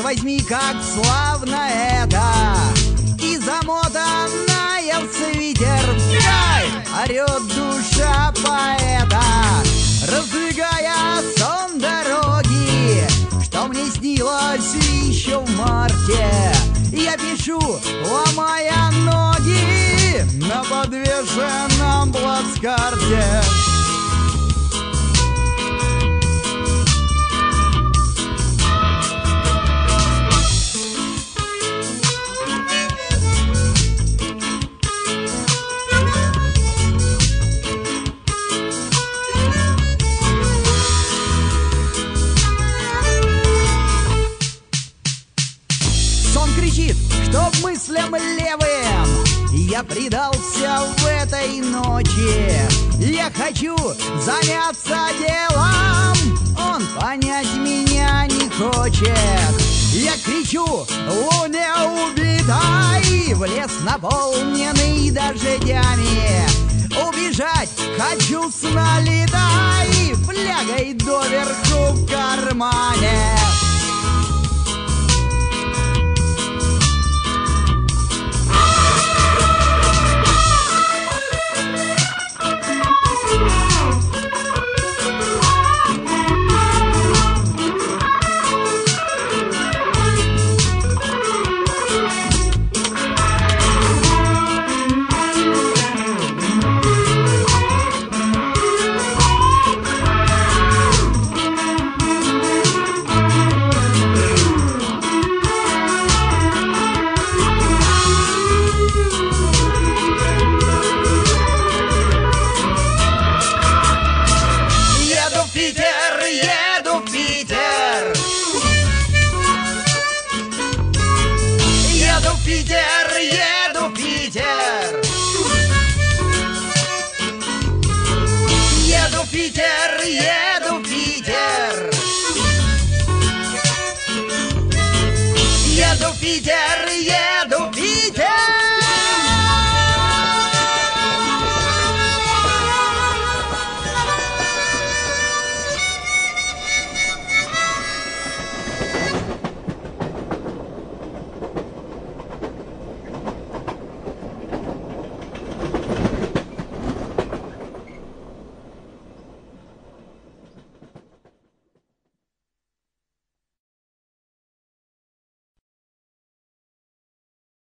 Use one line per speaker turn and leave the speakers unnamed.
возьми, как славно это. И замотанная в свитер орет душа поэта, раздвигая сон дороги, что мне снилось еще в марте. Я пишу, ломая ноги на подвешенном плацкарте. Сон кричит, чтоб мыслям левым я предался в этой ночи. Я хочу заняться делом, он понять меня не хочет. Я кричу луне убитой в лес, наполненный дождями. Убежать хочу с налетай, флягой доверху в кармане. Еду в Питер, еду в Питер, еду в Питер, еду в Питер.